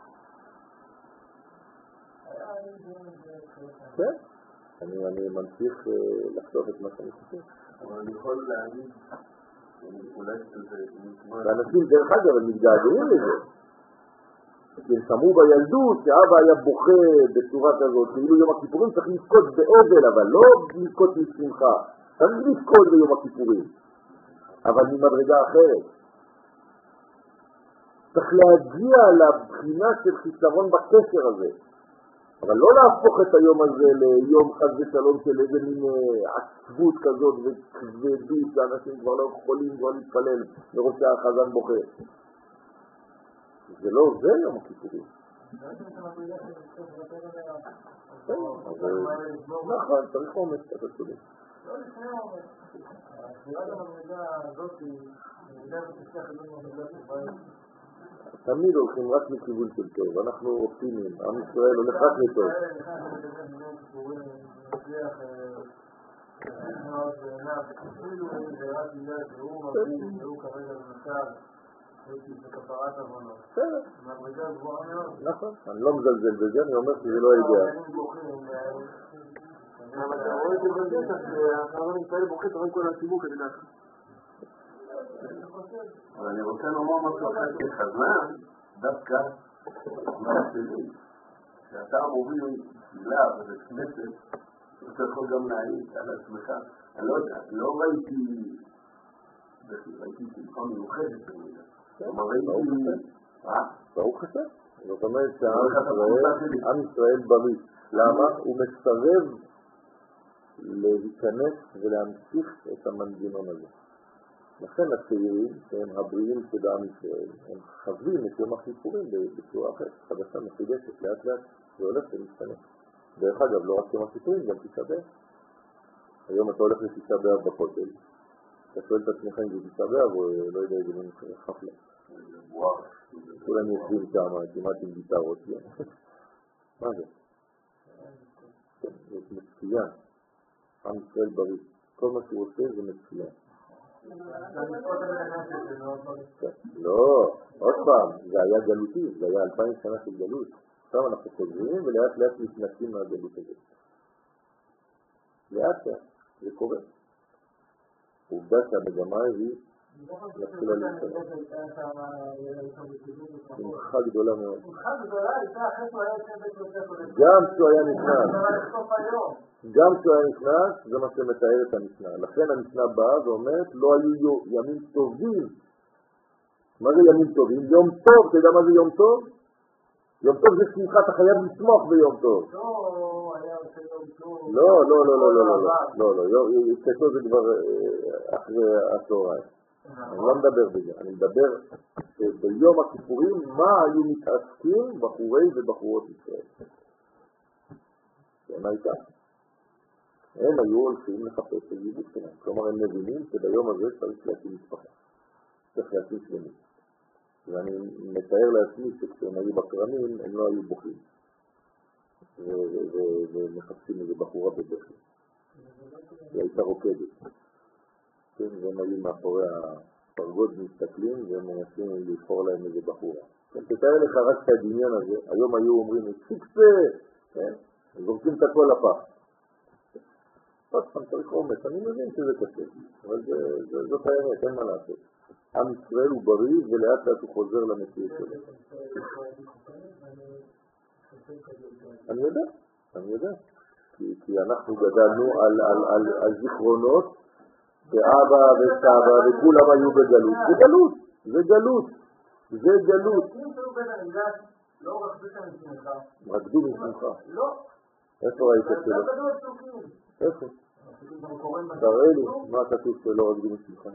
כן. אני ממשיך לחשוב את מה שאני חושב. אבל אני יכול להגיד, אולי שזה... ואנשים דרך אגב, הם מתגעגעים לזה. הם שמעו בילדות שאבא היה בוכה בצורה כזאת, כאילו יום הכיפורים צריך לבכות באבל, אבל לא לבכות משמחה. צריך לבכות ביום הכיפורים, אבל ממדרגה אחרת. צריך להגיע לבחינה של חיסרון בקשר הזה. אבל לא להפוך את היום הזה ליום חד ושלום של איזה מין עצבות כזאת וכבדות שאנשים כבר לא יכולים כבר להתפלל מרוב שהחזן בוכה. זה לא זה יום הכיפורים. נכון, צריך אומץ, אתה צודק. לא לפני אומץ. הסבירת המדרגה הזאת היא מדידה ותצטרך את המדרגה של תמיד הולכים רק לכיוון של טוב, אנחנו אופטימיים, עם ישראל הולך רק לטוב. אפילו זה רק בגלל שהוא מרגיש שהוא כרגע במצב בכפרת עוונות. בסדר. מדרגה גבוהה מאוד. נכון, אני לא מזלזל בזה, אני אומר שזה לא ידע. אבל אתה רואה את זה בדרך, שהחברים ישראל בוכים, אתה רואה כל הציבור כדי להחליט. אבל אני רוצה לומר משהו אחר כחזן, דווקא מה שלי, שאתה מוביל תפילה בבית כנסת, אתה יכול גם להעיד על עצמך. אני לא יודע, לא ראיתי, ראיתי תלכה מיוחדת במידה. כלומר ראיתי... ברוך השם. זאת אומרת שעם ישראל בריא. למה? הוא מסרב להיכנס ולהמשיך את המנגנון הזה. לכן הצעירים, שהם הבריאים של עם ישראל, הם חווים את יום הכיפורים בצורה אחרת, חדשה מחודשת, לאט לאט, והולך ומשתנה. דרך אגב, לא רק יום הכיפורים, גם תשעה באב. היום אתה הולך לתשעה באב בכותל, אתה שואל את עצמך אם זה תשעה באב או לא יודע איזה מין חפלה. כולם יושבים שם, כמעט עם גיטרות. מה זה? זה מצוין. עם ישראל בריא. כל מה שהוא עושה זה מצוין. לא, עוד פעם, זה היה גלותי, זה היה אלפיים שנה של גלות. עכשיו אנחנו חוזרים ולאט לאט מתנקים מהגלות הזאת. לאט לאט, זה קורה. עובדה שהמגמה היא מתחילה להשתנה. שמחה גדולה מאוד. גם כשהוא היה נכנס, גם כשהוא היה נכנס, זה מה שמתאר את המשנה. לכן המשנה באה ואומרת, לא היו ימים טובים. מה זה ימים טובים? יום טוב, אתה יודע מה זה יום טוב? יום טוב זה שמחה, אתה חייב לשמוח ביום טוב. לא, לא, לא, לא, לא, לא, לא, לא, כתוב זה כבר אחרי הצהריים. אני לא מדבר בזה, אני מדבר ביום הכיפורים מה היו מתעסקים בחורי ובחורות ישראל. מה הייתה? הם היו הולכים לחפש את היהדות שלהם. כלומר, הם מבינים שביום הזה צריך להקים משפחה. צריך להקים שלמים. ואני מתאר לעצמי שכשהם היו בקרמים, הם לא היו בוכים. ומחפשים איזה בחורה בבכי. היא הייתה רוקדת. והם היו מאחורי הפרגוד מסתכלים, והם מנסים לבחור להם איזה בחורה. תתאר לך רק את הדמיון הזה. היום היו אומרים, שיקפה! זורקים את הכל לפח. עוד פעם צריך אומץ, אני מבין שזה קשה, אבל זאת האמת, אין מה לעשות. עם ישראל הוא בריא ולאט לאט הוא חוזר למציאות שלו. אני יודע, אני יודע. כי אנחנו גדלנו על זיכרונות, ואבא וסבא וכולם היו בגלות. זה גלות, זה גלות, זה גלות. לא רקדו שם משמחה. רקדו משמחה. לא. איפה ראית את זה? איפה? תראה לי, מה כתוב שלא רקדו משמחה?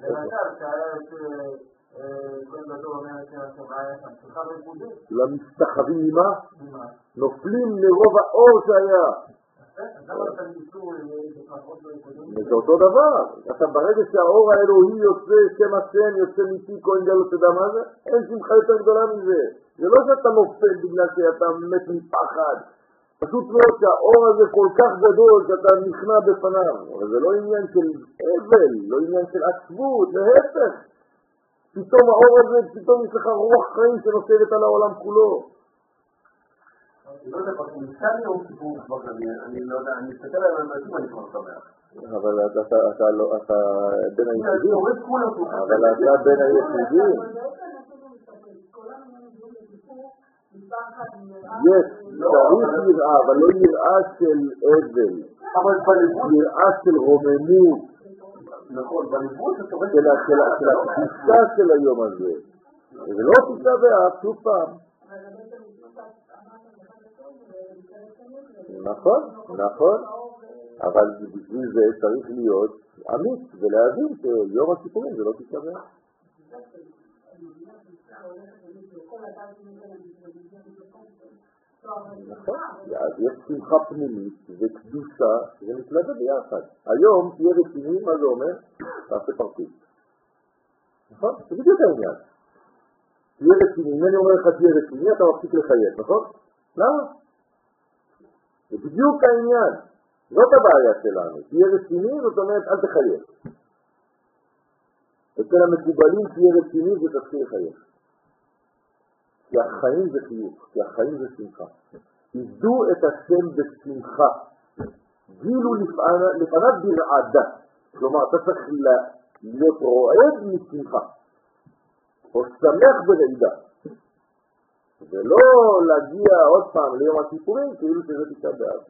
למסתחבים ממה? נופלים לרוב האור שהיה. זה אותו דבר. אתה ברגע שהאור האלוהי יוצא, שם השם, יוצא מפי כהן גדול, אתה יודע מה זה? אין שמחה יותר גדולה מזה. זה לא שאתה נופל בגלל שאתה מת מפחד. פשוט מאוד שהאור הזה כל כך גדול שאתה נכנע בפניו. אבל זה לא עניין של אבל, לא עניין של עצבות, להפך. פתאום האור הזה, פתאום יש לך רוח חיים שנושבת על העולם כולו. לא יודע, נמצא לי יום סיפור כבר, אני לא יודע, אני מסתכל על האנשים, אני כבר שמח. אבל אתה בין היחידים. אבל אתה בין היחידים. יש, צריך יראה, אבל לא יראה של אבל. יראה של רוממות. נכון, בליבוד זה תורד של התפיסה של היום הזה. זה לא תפיסה באף, שוב פעם. נכון, נכון, אבל בשביל זה צריך להיות אמיץ ולהבין שיום הכיפורים זה לא תשעה באב. נכון, אז יש שמחה פנימית וקדושה שזה מתלווה ביחד. היום תהיה רציני, מה זה אומר? תעשה פרטית. נכון? זה בדיוק העניין. תהיה רציני, אם אני אומר לך תהיה רציני, אתה מפסיק לחייב, נכון? למה? זה בדיוק העניין. זאת הבעיה שלנו. תהיה רציני, זאת אומרת, אל תחייב. אצל המקובלים תהיה רציני ותתחיל לחייב. כי החיים זה חיוך, כי החיים זה שמחה. עבדו את השם בשמחה. גילו לפניו ברעדה. כלומר, אתה צריך להיות רועד משמחה. או שמח ברעידה. ולא להגיע עוד פעם ליום הכיפורים כאילו שזה תשעה באב.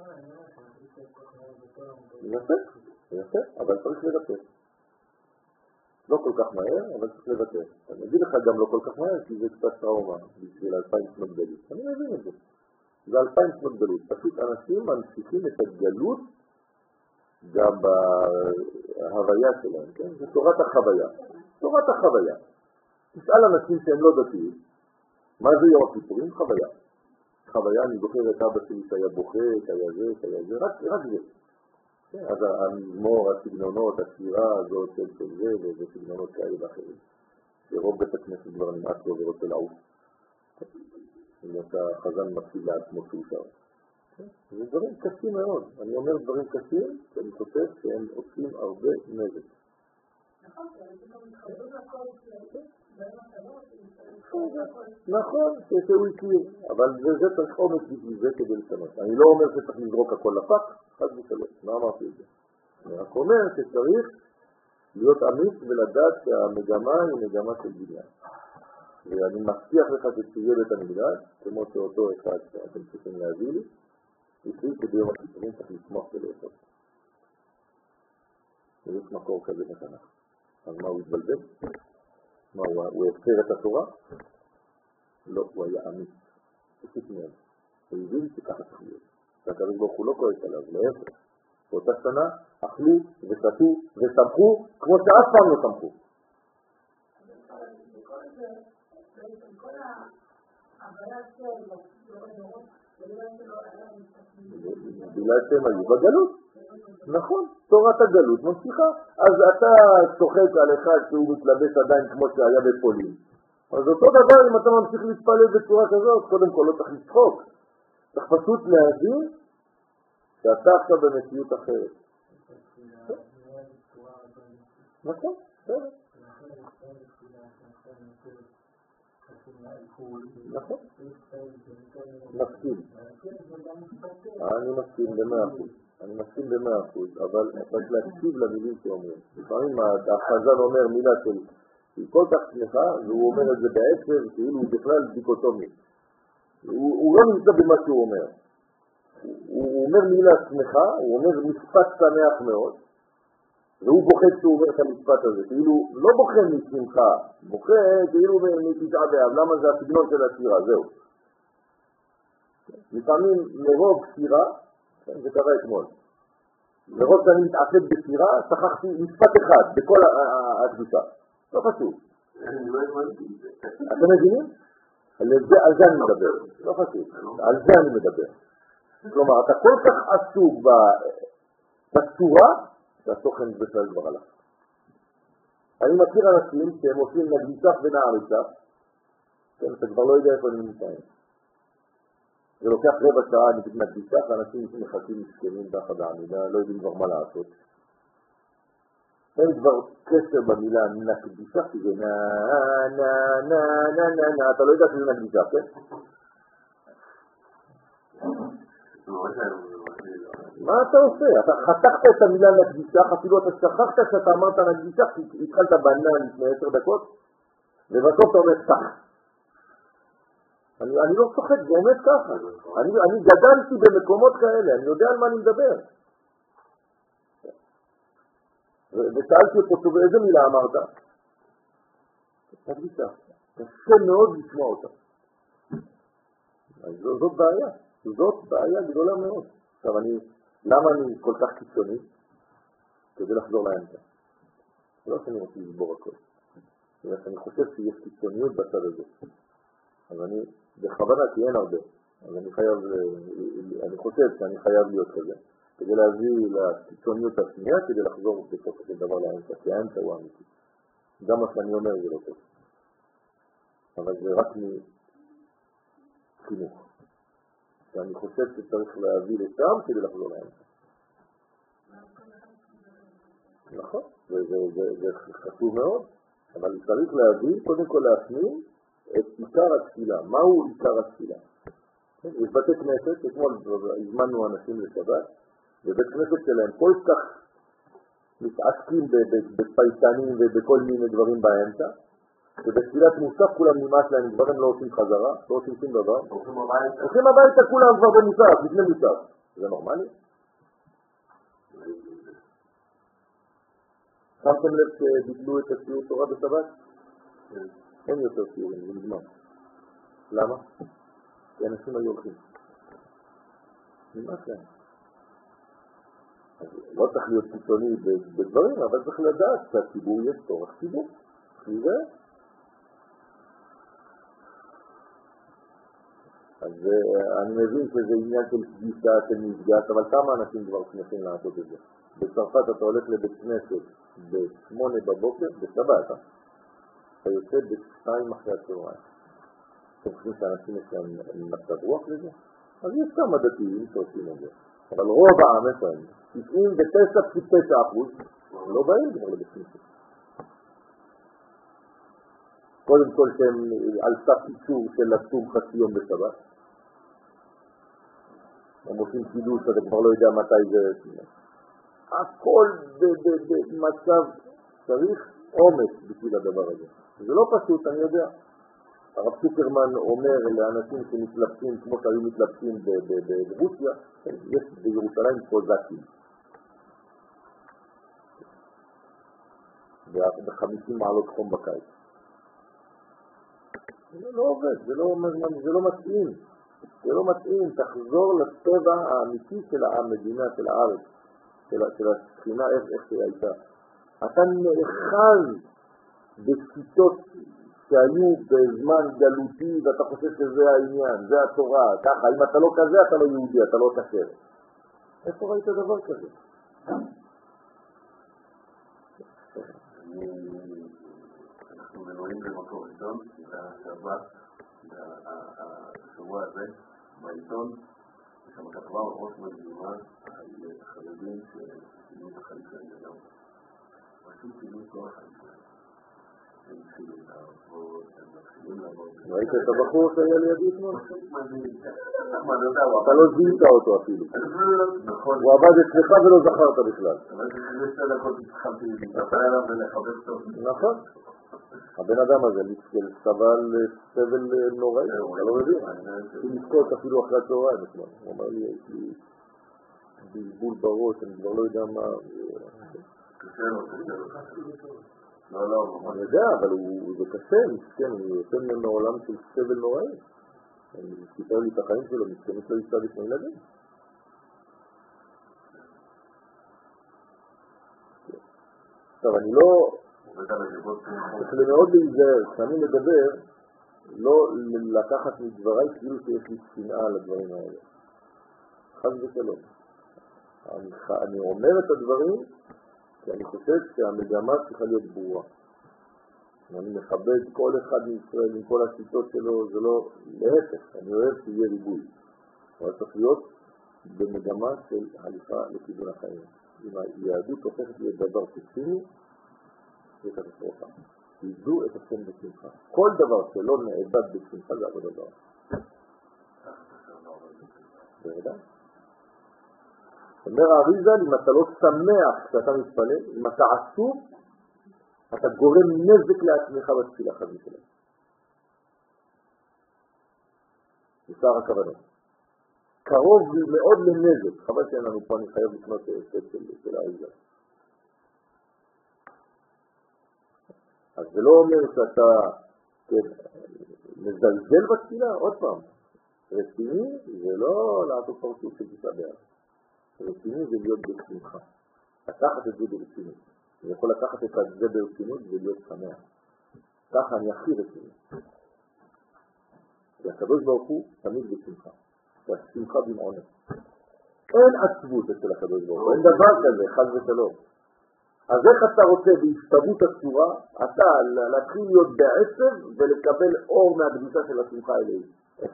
יפה, יפה, אבל צריך לבטא. לא כל כך מהר, אבל צריך לבטא. אני אגיד לך גם לא כל כך מהר, כי זה קצת טראומה בשביל אלפיים שנות גלות. אני מבין את זה. זה אלפיים שנות גלות. פשוט אנשים ממשיכים את הגלות גם בהוויה שלהם, כן? זה תורת החוויה. תורת החוויה. תשאל אנשים שהם לא דתיים, מה זה יום הכיפורים? חוויה. חוויה, אני זוכר את אבא שלי שהיה בוכה, שהיה זה, שהיה זה, רק, רק זה. אז המזמור, הסגנונות, השירה הזאת של זה, וזה סגנונות כאלה ואחרים. שרוב בית הכנסת כבר נמאס לו ורוצה לעוף. אם אתה חזן מקשיב לעצמו שהוא שר. זה דברים קשים מאוד. אני אומר דברים קשים, שאני חושב שהם עושים הרבה נזק. נכון, נכון, שהוא הכיר, אבל זה צריך אומץ בשביל זה כדי לשנות. אני לא אומר שצריך לזרוק הכל לפק, חד ושלום, מה אמרתי את זה? אני רק אומר שצריך להיות אמיץ ולדעת שהמגמה היא מגמה של בניין. ואני מבטיח לך שתהיה בית המקדש, כמו שאותו אחד שאתם צריכים להביא לי, בשביל שביום הכיפורים צריך לשמוח ולעשות. ויש מקור כזה בתנ"ך. אז מה, הוא התבלבל? מה, הוא הפקר את התורה? לא, הוא היה אמיץ. פשוט מאוד. הוא הבין שככה צריך להיות. והקדוש ברוך הוא לא כועס עליו, להפך. באותה שנה אכלו ושתו ושמחו כמו שאף פעם לא שמחו. בגלל שהם היו בגלות. נכון, תורת הגלות ממשיכה. אז אתה צוחק על אחד שהוא מתלבש עדיין כמו שהיה בפולין. אז אותו דבר אם אתה ממשיך להתפלל בצורה כזאת, קודם כל לא צריך לצחוק. צריך פשוט להבין שאתה עכשיו במציאות אחרת. נכון, בסדר. נכון. מסכים. אני מסכים במאה אחוז. אני מסכים במאה אחוז, אבל צריך להקשיב למילים שאומרים. לפעמים החז"ל אומר מילה של היא כל כך שמחה, והוא אומר את זה בעצם, כאילו הוא בכלל דיקוטומי. הוא לא נמצא במה שהוא אומר. הוא אומר מילה שמחה, הוא אומר משפט שמח מאוד, והוא בוכה כשהוא אומר את המשפט הזה, כאילו לא בוכה משמחה, בוכה כאילו מתשעה באב, למה זה הסגנון של השירה, זהו. לפעמים מרוב שירה, זה קרה אתמול, מרוב שאני מתעסק בשירה, שכחתי משפט אחד בכל הקדושה, לא חשוב. אתם מבינים? על זה אני מדבר, לא חשוב, על זה אני מדבר. כלומר, אתה כל כך עסוק בצורה, שהתוכן בכלל כבר עליו. אני מכיר אנשים שהם עושים נגליצח ונעריצח, כן, אתה כבר לא יודע איפה אני נמצאים. זה לוקח רבע שעה נגליצח, ואנשים מחכים מסכנים באחד העמידה, לא יודעים כבר מה לעשות. אין כבר קשר במילה נגליצח, כי זה נה נה נה נה נה נה, אתה לא יודע שזה נגליצח, כן? מה אתה עושה? אתה חתכת את המילה נגדישך, אפילו אתה שכחת שאתה אמרת נגדישך, כי התחלת בענן לפני עשר דקות, ובסוף אתה אומר סך. אני, אני לא צוחק, זה עומד ככה. אני, אני גדלתי במקומות כאלה, אני יודע על מה אני מדבר. ושאלתי אותו, טוב, איזה מילה אמרת? נגדישך. קשה מאוד לשמוע אותה. אז זאת בעיה. זאת בעיה גדולה מאוד. עכשיו אני, למה אני כל כך קיצוני? כדי לחזור לאמצע. לא שאני רוצה לסבור הכל. אני חושב שיש קיצוניות בצד הזה. אז אני, בכוונה, כי אין הרבה. אז אני חייב, אני חושב שאני חייב להיות כזה. כדי להביא לקיצוניות השנייה, כדי לחזור בסופו של דבר לאמצע. כי האמצע הוא אמיתי. גם מה שאני אומר זה לא טוב. אבל זה רק מחינוך. ואני חושב שצריך להביא לשם כדי לחזור לאמצע. נכון, זה חשוב מאוד, אבל צריך להביא, קודם כל להפנים את עיקר התפילה. מהו עיקר התפילה? יש בתי כנסת, אתמול הזמנו אנשים לשבת, ובית כנסת שלהם כל כך מתעסקים בפייטנים ובכל מיני דברים באמצע, ובתפילת מוסף כולם נמאס להם, כבר הם לא עושים חזרה, לא עושים שום דבר. הולכים הביתה כולם כבר במוסף, לפני מוסף. זה נורמלי? שמתם לב שביטלו את השיעור תורה בשבת? אין יותר שיעורים, זה נגמר. למה? כי אנשים היו הולכים. נמאס להם. לא צריך להיות קיצוני בדברים, אבל צריך לדעת שהציבור יש תורך ציבור. זה? אז אני מבין שזה עניין של פגישה, של מפגש, אבל כמה אנשים כבר שמחים לעשות את זה? בצרפת אתה הולך לבית כנסת בשמונה בבוקר, בשבת, אתה יוצא בשתיים אחרי הצהריים. אתם חושבים שאנשים יש להם מצב רוח לזה? אז יש כמה דתיים שעושים את זה. אבל רוב העם איפה הם? תשעים ותשע נקודה תשע אחוז לא באים כבר לבית כנסת. קודם כל שהם על סף איסור של לצום חצי יום בשבת. הם עושים קידוש, אתה כבר לא יודע מתי זה. הכל במצב צריך אומץ בשביל הדבר הזה. זה לא פשוט, אני יודע. הרב צוקרמן אומר לאנשים שמתלבטים כמו שהיו מתלבטים ברוסיה, יש בירושלים קוזקים. ב-חמישים מעלות חום בקיץ. זה לא עובד, זה לא, זה לא מתאים. זה לא מתאים, תחזור לטבע האמיתי של המדינה, של הארץ, של, של השכינה, איך, איך שהיא הייתה. אתה נאחז בשיטות שהיו בזמן גלותי ואתה חושב שזה העניין, זה התורה, ככה, אם אתה לא כזה אתה לא יהודי, אתה לא תקר. איפה ראית דבר כזה? אנחנו מנועים במקור ראשון, והשבת, השבוע הזה, בעיתון, יש שם כתבה ראש מדהימה על חרדים ששינו את החיים שלהם לגמרי. פשוט שינו את כל החיים שלהם. הם מתחילים לעבוד, הם מתחילים לעבוד. ראית את הבחור שהיה לידי אתמול? אתה לא זיהית אותו אפילו. הוא עבד אצלך ולא זכרת בכלל. אבל זה שתי דקות התחלתי להתאפר עליו ולחבר טוב. נכון. הבן אדם הזה סבל סבל נוראי, אתה לא מבין. הוא נזכות אפילו אחרי הצהריים אתמול. הוא אמר לי, יש לי בלבול בראש, אני כבר לא יודע מה. קשה לו, קשה לו. לא, לא, אני יודע, אבל זה קשה, מסכן, הוא יוצא ממנו עולם של סבל נוראי. אני סיפר לי את החיים שלו, מסכן יש לו יצא לפני ילדים. טוב, אני לא... צריך מאוד להיזהר, כשאני מדבר, לא לקחת מדבריי כאילו שיש לי שנאה לדברים האלה. חס ושלום. אני אומר את הדברים כי אני חושב שהמגמה צריכה להיות ברורה. אני מכבד כל אחד מישראל עם כל השיטות שלו, זה לא להפך, אני אוהב שיהיה ריבוי. אבל צריך להיות במגמה של הליכה לכיוון החיים. אם היהדות הופכת להיות דבר פסימי, זה קטסטרופה. תיזו את השם בשמחה. כל דבר שלא נאבד בשמחה זה עבודה דבר. בוודאי. אומר האריז"ל, אם אתה לא שמח כשאתה מתפלל, אם אתה עצוב, אתה גורם נזק לעצמך בתפילה חד ושלום. מסער הכוונות. קרוב מאוד לנזק. חבל שאין לנו פה, אני חייב לקנות סט של האריז"ל. אז זה לא אומר שאתה מזלזל בתפילה, עוד פעם. רציני זה לא לעשות פרצוף של תשעה באב. רציני זה להיות בשמחה. לקחת את זה ברצינות. אני יכול לקחת את זה ברצינות ולהיות שמח. ככה אני הכי רציני. כי הקדוש ברוך הוא תמיד בשמחה. והשמחה במעונן. אין עצבות אצל הקדוש ברוך הוא. אין דבר כזה, חס ושלום. אז איך אתה רוצה בהשתוות הצורה, אתה להתחיל להיות בעצב ולקבל אור מהקדושה של השמחה האלוהית.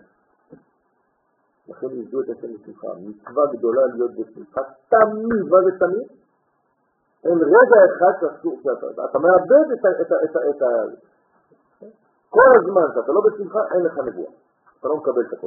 לכן יזדו את השם בשמחה. מצווה גדולה להיות בשמחה תמיד. מה זה תמיד? אין רגע אחד שאסור שאתה. אתה מאבד את ה... את ה... את ה... את ה... כל הזמן שאתה לא בשמחה, אין לך נבואה. אתה לא מקבל את הכל.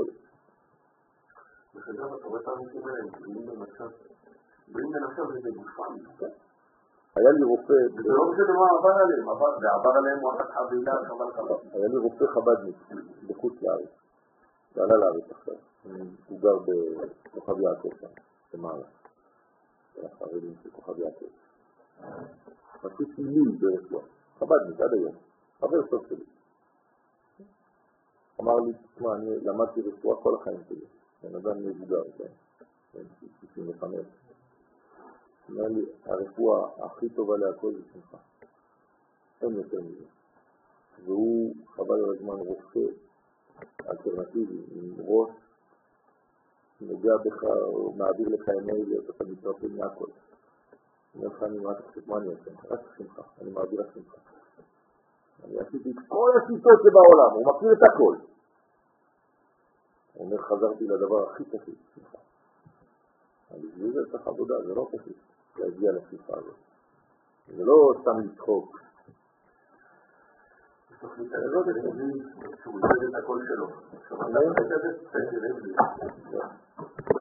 וחדב, אתה רואה את האנשים האלה, הם באים במצב, באים בנפשם וזה גופם. היה לי רופא... זה לא משנה מה עבר עליהם, זה עבר עליהם וואחד חבילה, חבל חבל. היה לי רופא חבדניק בחוץ לארץ. זה עלה לארץ עכשיו. הוא גר בכוכב יעקב שם, במעלה. החרדים של כוכב יעקב. פשוט עילוי ברפואה. חבדניק עד היום. חבר סוף שלי. אמר לי, תשמע, אני למדתי רפואה כל החיים שלי. אני אדם מבוגר, כן? שישים וחמש. אמר לי, הרפואה הכי טובה להכל זה שמחה. אין יותר מזה. והוא חבל על הזמן רופא אלטרנטיבי, עם ראש, נוגע בך או מעביר לך אימייל, אתה מתרפל מהכל. אני אומר לך, אני מעט חושב מה אני עושה, רק שמחה, אני מעביר לך שמחה. אני עשיתי את כל השיטות שבעולם, הוא מכיר את הכל. הוא אומר, חזרתי לדבר הכי פשוט, שמחה. אבל בשביל זה צריך עבודה, זה לא פשוט, להגיע לשמחה הזאת. זה לא סתם לצחוק. תוכנית הטלוויזיה, שהוא איבד את הקול שלו. שמעת את זה? תראה לי.